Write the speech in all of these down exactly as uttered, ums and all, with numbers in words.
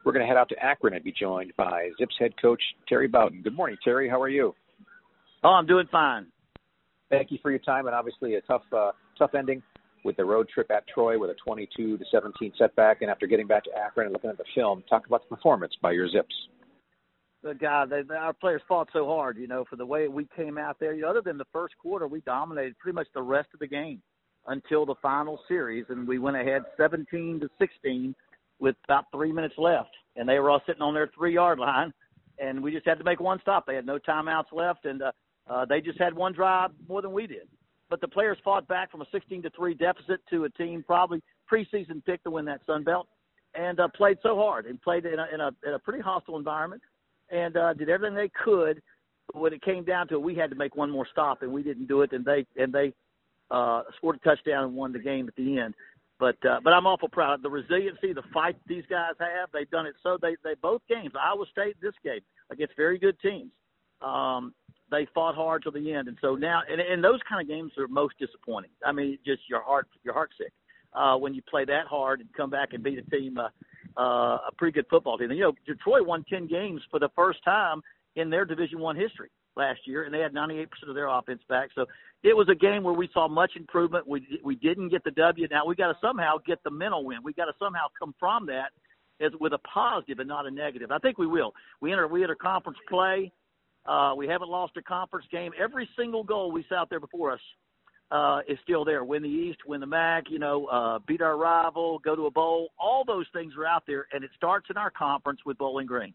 we're going to head out to Akron and be joined by Zips head coach Terry Bowden. Good morning, Terry. How are you? Oh, I'm doing fine. Thank you for your time, and obviously a tough, uh, tough ending with the road trip at Troy with a twenty-two to seventeen setback. And after getting back to Akron and looking at the film, talk about the performance by your Zips. The God, they, they, our players fought so hard, you know, for the way we came out there. You know, other than the first quarter, we dominated pretty much the rest of the game until the final series, and we went ahead seventeen to sixteen with about three minutes left, and they were all sitting on their three-yard line, and we just had to make one stop. They had no timeouts left, and uh, uh, they just had one drive more than we did. But the players fought back from a sixteen to three deficit to a team probably preseason picked to win that Sun Belt, and uh, played so hard and played in a, in a, in a pretty hostile environment, and uh, did everything they could. When it came down to it, we had to make one more stop, and we didn't do it, and they and they uh, scored a touchdown and won the game at the end. But uh, but I'm awful proud of the resiliency, the fight these guys have. They've done it so they they both games, Iowa State, this game against very good teams. Um, they fought hard till the end, and so now and, and those kind of games are most disappointing. I mean, just your heart your heart sick uh, when you play that hard and come back and beat a team, uh, uh, a pretty good football team. And, you know, Detroit won ten games for the first time in their Division One history last year, and they had ninety-eight percent of their offense back. So it was a game where we saw much improvement. We we didn't get the W. Now we got to somehow get the mental win. We got to somehow come from that as with a positive and not a negative. I think we will. We enter we enter conference play. Uh, we haven't lost a conference game. Every single goal we saw out there before us uh, is still there. Win the East, win the M A C, you know, uh, beat our rival, go to a bowl. All those things are out there, and it starts in our conference with Bowling Green.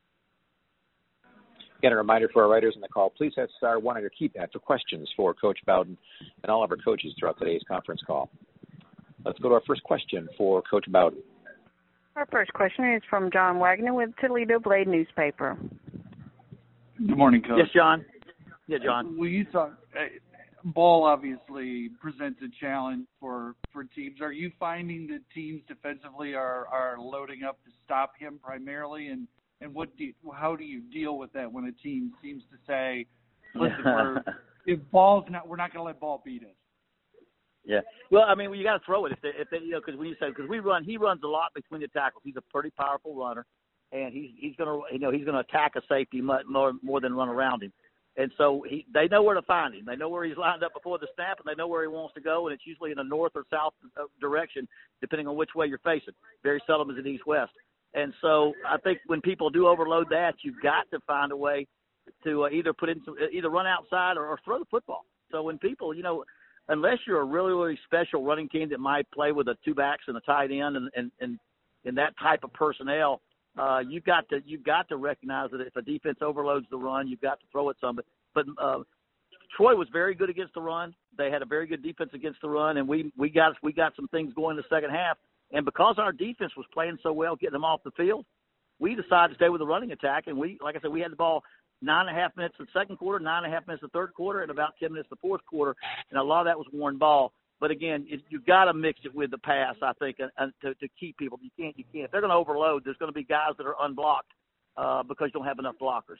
Again, a reminder for our writers on the call, please hit star one on your keypad for questions for Coach Bowden and all of our coaches throughout today's conference call. Let's go to our first question for Coach Bowden. Our first question is from John Wagner with Toledo Blade Newspaper. Good morning, Coach. Yes, John. Yeah, John. Well, you talk, uh, ball obviously presents a challenge for, for teams. Are you finding that teams defensively are, are loading up to stop him primarily? And, and what do you, how do you deal with that when a team seems to say, listen, we're, if ball's not, we're not going to let ball beat us? Yeah. Well, I mean, you got to throw it if they, if they, you know, because when you say because we run, he runs a lot between the tackles. He's a pretty powerful runner, and he's he's going to, you know, he's going to attack a safety much more more than run around him. And so he, they know where to find him. They know where he's lined up before the snap, and they know where he wants to go. And it's usually in the north or south direction, depending on which way you're facing. Very seldom is it east-west. And so I think when people do overload that, you've got to find a way to uh, either put in some, either run outside or, or throw the football. So when people, you know, unless you're a really, really special running team that might play with a two backs and a tight end and and, and, and that type of personnel, uh, you've got to you've got to recognize that if a defense overloads the run, you've got to throw it some. But, but uh, Troy was very good against the run. They had a very good defense against the run, and we we got we got some things going in the second half. And because our defense was playing so well, getting them off the field, we decided to stay with the running attack. And we, like I said, we had the ball nine and a half minutes in the second quarter, nine and a half minutes in the third quarter, and about ten minutes in the fourth quarter. And a lot of that was worn ball. But again, it, you've got to mix it with the pass, I think, and, and to, to keep people. You can't, you can't. If they're going to overload, there's going to be guys that are unblocked uh, because you don't have enough blockers.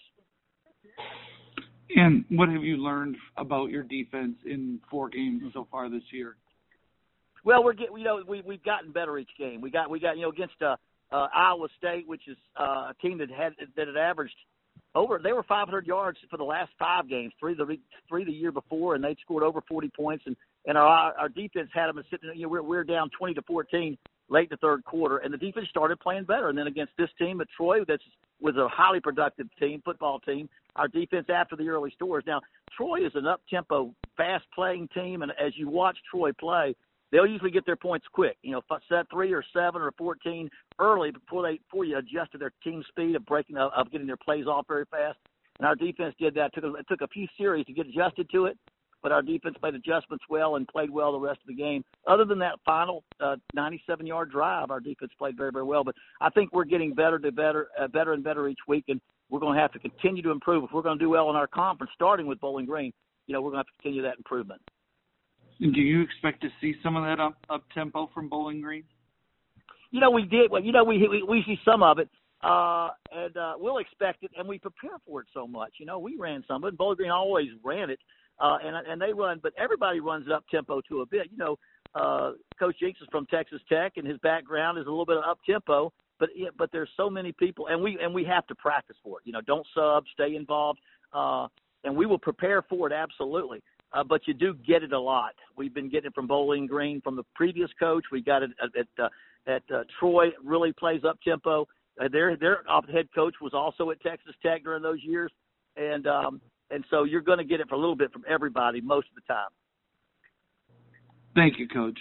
And what have you learned about your defense in four games so far this year? Well, we're get, you know we we've gotten better each game. We got we got you know against uh, uh, Iowa State, which is uh, a team that had that had averaged over. They were five hundred yards for the last five games, three the three the year before, and they'd scored over forty points. And, and our our defense had them sitting. You know, we're we're down twenty to fourteen late in the third quarter, and the defense started playing better. And then against this team at Troy, that was a highly productive team, football team. Our defense after the early scores. Now Troy is an up tempo, fast playing team, and as you watch Troy play, they'll usually get their points quick, you know, set three or seven or fourteen early before they before you adjust to their team speed of breaking of, of getting their plays off very fast. And our defense did that. It took a, it took a few series to get adjusted to it, but our defense made adjustments well and played well the rest of the game. Other than that final uh, ninety-seven yard drive, our defense played very, very well. But I think we're getting better to better, uh, better and better each week, and we're going to have to continue to improve. If we're going to do well in our conference, starting with Bowling Green, you know, we're going to have to continue that improvement. And do you expect to see some of that up, up tempo from Bowling Green? You know, we did. Well, you know, we we, we see some of it, uh, and uh, we'll expect it, and we prepare for it so much. You know, we ran some of it. Bowling Green always ran it, uh, and and they run, but everybody runs it up tempo to a bit. You know, uh, Coach Jinks is from Texas Tech, and his background is a little bit of up tempo. But yeah, but there's so many people, and we and we have to practice for it. You know, don't sub, stay involved, uh, and we will prepare for it absolutely. Uh, but you do get it a lot. We've been getting it from Bowling Green, from the previous coach. We got it at at, uh, at uh, Troy. Really plays up tempo. Uh, their their head coach was also at Texas Tech during those years, and um, and so you're going to get it for a little bit from everybody most of the time. Thank you, Coach.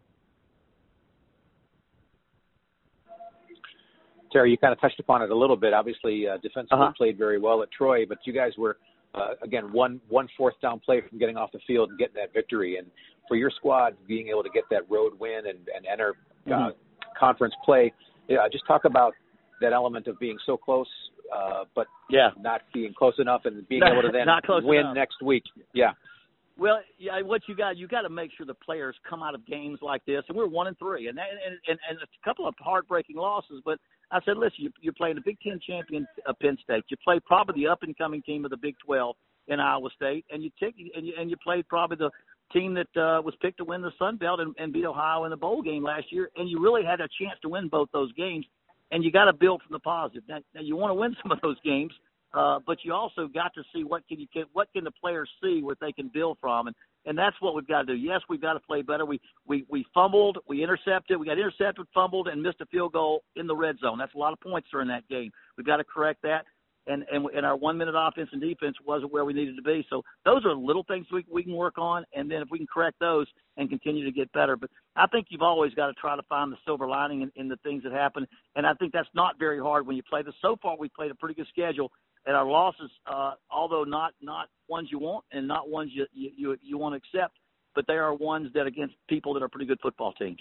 Terry, you kind of touched upon it a little bit. Obviously, uh, defensively Uh-huh. played very well at Troy, but you guys were, uh, again, one one fourth down play from getting off the field and getting that victory. And for your squad, being able to get that road win and, and enter uh, Mm-hmm. conference play, yeah, just talk about that element of being so close, uh, but Yeah. not being close enough and being Not- able to then not close win enough. next week. Yeah. Well, yeah, what you got, you got to make sure the players come out of games like this, and we're one and three, and that, and, and and a couple of heartbreaking losses. But I said, listen, you, you're playing the Big Ten champion, uh, Penn State. You play probably the up and coming team of the Big twelve in Iowa State, and you take and you and you played probably the team that uh, was picked to win the Sun Belt and, and beat Ohio in the bowl game last year, and you really had a chance to win both those games. And you got to build from the positive. Now, now you want to win some of those games. Uh, but you also got to see what can you can, what can the players see, what they can build from, and and that's what we've got to do. Yes, we've got to play better. We we we fumbled, we intercepted, we got intercepted, fumbled, and missed a field goal in the red zone. That's a lot of points during that game. We've got to correct that, and and, and our one minute offense and defense wasn't where we needed to be. So those are little things we we can work on, and then if we can correct those and continue to get better. But I think you've always got to try to find the silver lining in, in the things that happen, and I think that's not very hard when you play this. So far, we've played a pretty good schedule. And our losses, uh, although not, not ones you want and not ones you, you you want to accept, but they are ones that against people that are pretty good football teams.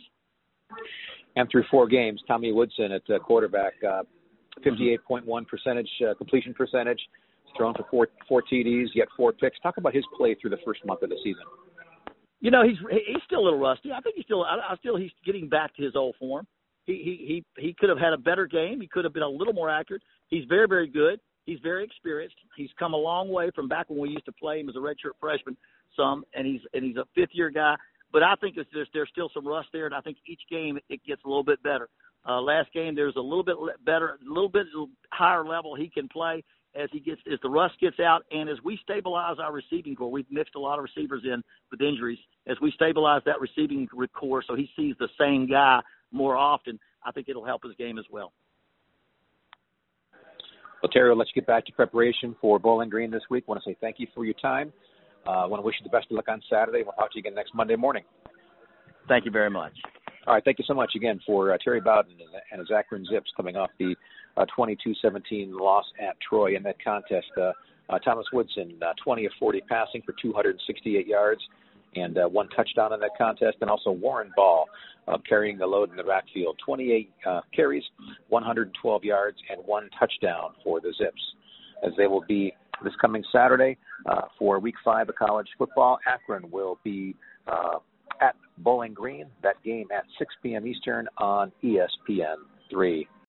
And through four games, Tommy Woodson at uh, quarterback, uh, fifty-eight point one percentage uh, completion percentage, thrown for four four T Ds, yet four picks. Talk about his play through the first month of the season. You know, he's he's still a little rusty. I think he's still I, I still he's getting back to his old form. He he he he could have had a better game. He could have been a little more accurate. He's very very good. He's very experienced. He's come a long way from back when we used to play him as a redshirt freshman some, and he's and he's a fifth-year guy. But I think it's, there's there's still some rust there, and I think each game it gets a little bit better. Uh, last game there's a little bit better, a little bit higher level he can play as he gets as the rust gets out, and as we stabilize our receiving core. We've mixed a lot of receivers in with injuries. As we stabilize that receiving core, so he sees the same guy more often, I think it'll help his game as well. Well, Terry, let's get back to preparation for Bowling Green this week. I want to say thank you for your time. Uh, I want to wish you the best of luck on Saturday. We'll talk to you again next Monday morning. Thank you very much. All right, thank you so much again for uh, Terry Bowden and his Akron Zips coming off the uh, twenty-two seventeen loss at Troy in that contest. Uh, uh, Thomas Woodson, uh, twenty of forty passing for two hundred sixty-eight yards and uh, one touchdown in that contest, and also Warren Ball uh, carrying the load in the backfield, twenty-eight uh, carries, one hundred twelve yards, and one touchdown for the Zips, as they will be this coming Saturday uh, for week five of college football. Akron will be uh, at Bowling Green, that game at six p.m. Eastern on E S P N three.